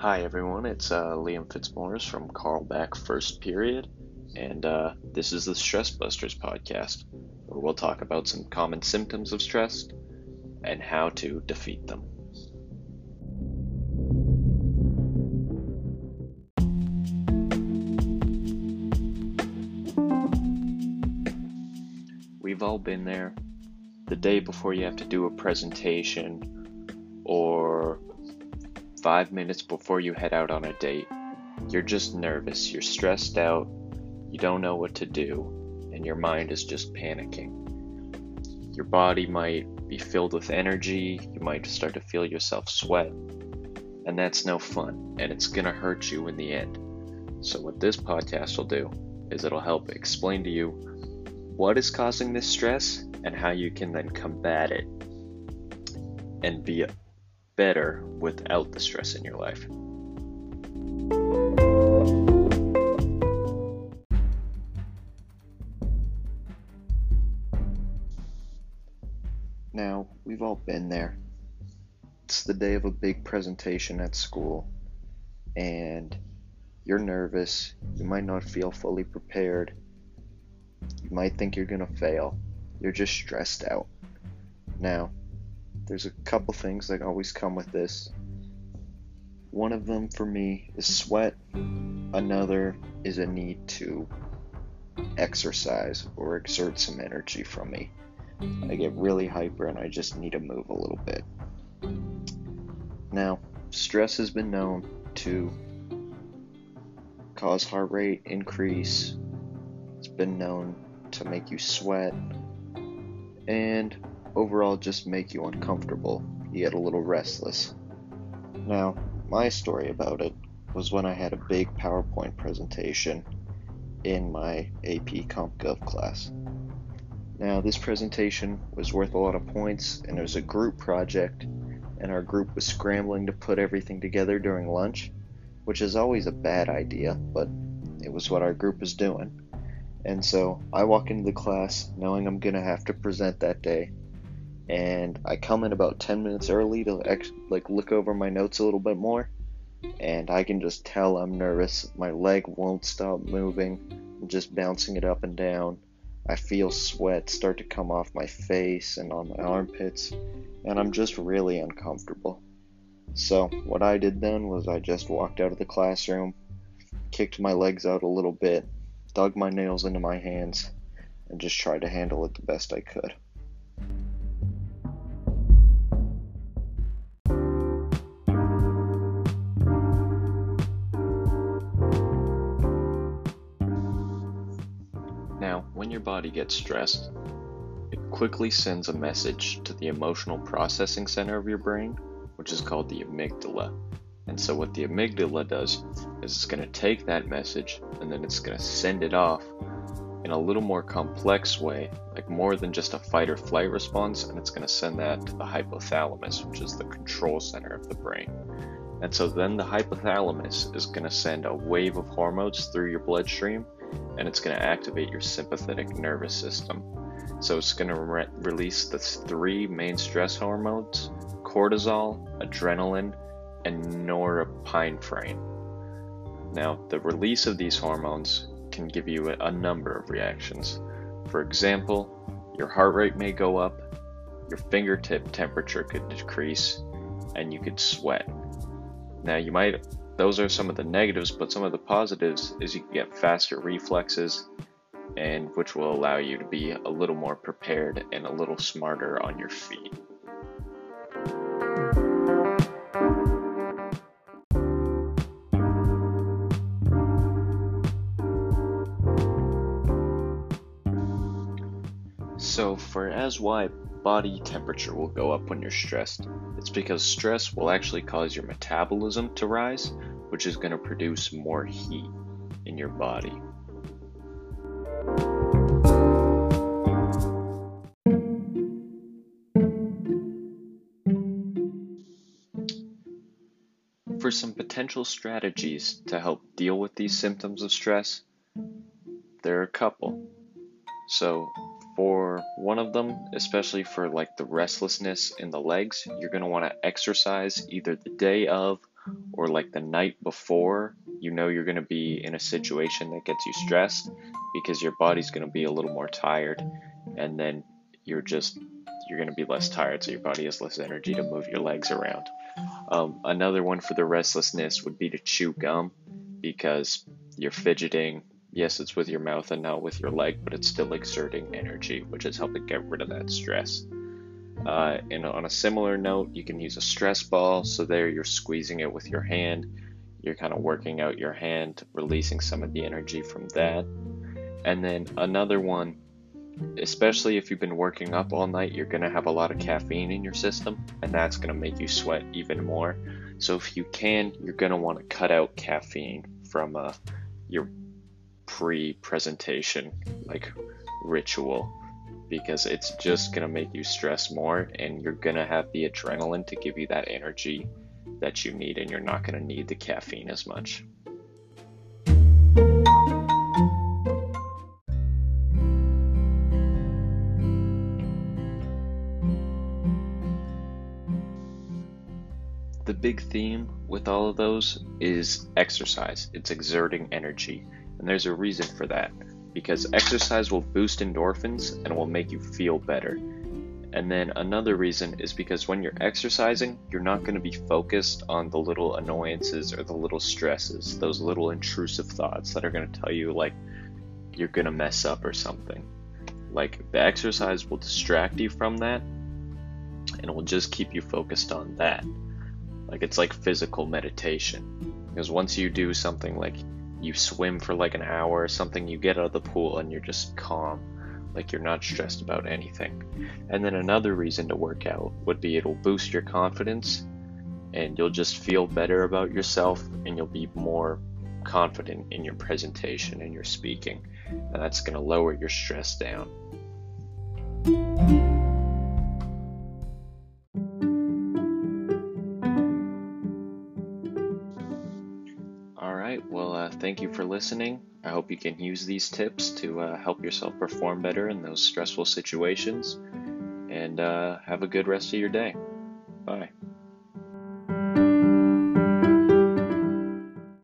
Hi everyone, it's Liam Fitzmaurice from Carl Back First Period, and this is the Stress Busters podcast, where we'll talk about some common symptoms of stress and how to defeat them. We've all been there. The day before you have to do a presentation, or 5 minutes before you head out on a date, you're just nervous, you're stressed out, you don't know what to do, and your mind is just panicking. Your body might be filled with energy, you might start to feel yourself sweat, and that's no fun, and it's gonna hurt you in the end. So what this podcast will do is it'll help explain to you what is causing this stress and how you can then combat it and be better without the stress in your life. Now, we've all been there. It's the day of a big presentation at school, and you're nervous. You might not feel fully prepared. You might think you're gonna fail. You're just stressed out. Now, there's a couple things that always come with this. One of them for me is sweat. Another is a need to exercise or exert some energy from me. I get really hyper and I just need to move a little bit. Now, stress has been known to cause heart rate increase. It's been known to make you sweat and overall just make you uncomfortable. You get a little restless. Now, my story about it was when I had a big PowerPoint presentation in my AP Comp Gov class. Now, this presentation was worth a lot of points, and it was a group project, and our group was scrambling to put everything together during lunch, which is always a bad idea, but it was what our group was doing. And so I walk into the class knowing I'm going to have to present that day, and I come in about 10 minutes early to look over my notes a little bit more, and I can just tell I'm nervous. My leg won't stop moving. I'm just bouncing it up and down. I feel sweat start to come off my face and on my armpits, and I'm just really uncomfortable. So what I did then was I just walked out of the classroom, kicked my legs out a little bit, dug my nails into my hands, and just tried to handle it the best I could. Now, when your body gets stressed, it quickly sends a message to the emotional processing center of your brain, which is called the amygdala. And so what the amygdala does is it's going to take that message and then it's going to send it off in a little more complex way, like more than just a fight or flight response, and it's going to send that to the hypothalamus, which is the control center of the brain. And so then the hypothalamus is going to send a wave of hormones through your bloodstream, and it's going to activate your sympathetic nervous system. So it's going to release the three main stress hormones: cortisol, adrenaline, and norepinephrine. Now, the release of these hormones can give you a number of reactions. For example, your heart rate may go up, your fingertip temperature could decrease, and you could sweat. Now, those are some of the negatives, but some of the positives is you can get faster reflexes, and which will allow you to be a little more prepared and a little smarter on your feet. So why body temperature will go up when you're stressed, it's because stress will actually cause your metabolism to rise, which is going to produce more heat in your body. For some potential strategies to help deal with these symptoms of stress, there are a couple. So for one of them, especially for like the restlessness in the legs, you're going to want to exercise either the day of or like the night before, you know you're going to be in a situation that gets you stressed because your body's going to be a little more tired, and then you're going to be less tired, so your body has less energy to move your legs around. Another one for the restlessness would be to chew gum, because you're fidgeting. Yes, it's with your mouth and not with your leg, but it's still exerting energy, which is helping get rid of that stress. And on a similar note, you can use a stress ball. So there you're squeezing it with your hand. You're kind of working out your hand, releasing some of the energy from that. And then another one, especially if you've been working up all night, you're going to have a lot of caffeine in your system, and that's going to make you sweat even more. So if you can, you're going to want to cut out caffeine from your pre-presentation like ritual, because it's just going to make you stress more, and you're going to have the adrenaline to give you that energy that you need, and you're not going to need the caffeine as much. The big theme with all of those is exercise. It's exerting energy, and there's a reason for that, because exercise will boost endorphins and will make you feel better. And then another reason is because when you're exercising, you're not going to be focused on the little annoyances or the little stresses, those little intrusive thoughts that are going to tell you like you're going to mess up or something. Like, the exercise will distract you from that, and it will just keep you focused on that. Like, it's like physical meditation, because once you do something like you swim for like an hour or something, you get out of the pool and you're just calm, like you're not stressed about anything. And then another reason to work out would be it'll boost your confidence, and you'll just feel better about yourself, and you'll be more confident in your presentation and your speaking, and that's going to lower your stress down. Alright, well, thank you for listening. I hope you can use these tips to help yourself perform better in those stressful situations, and have a good rest of your day. Bye.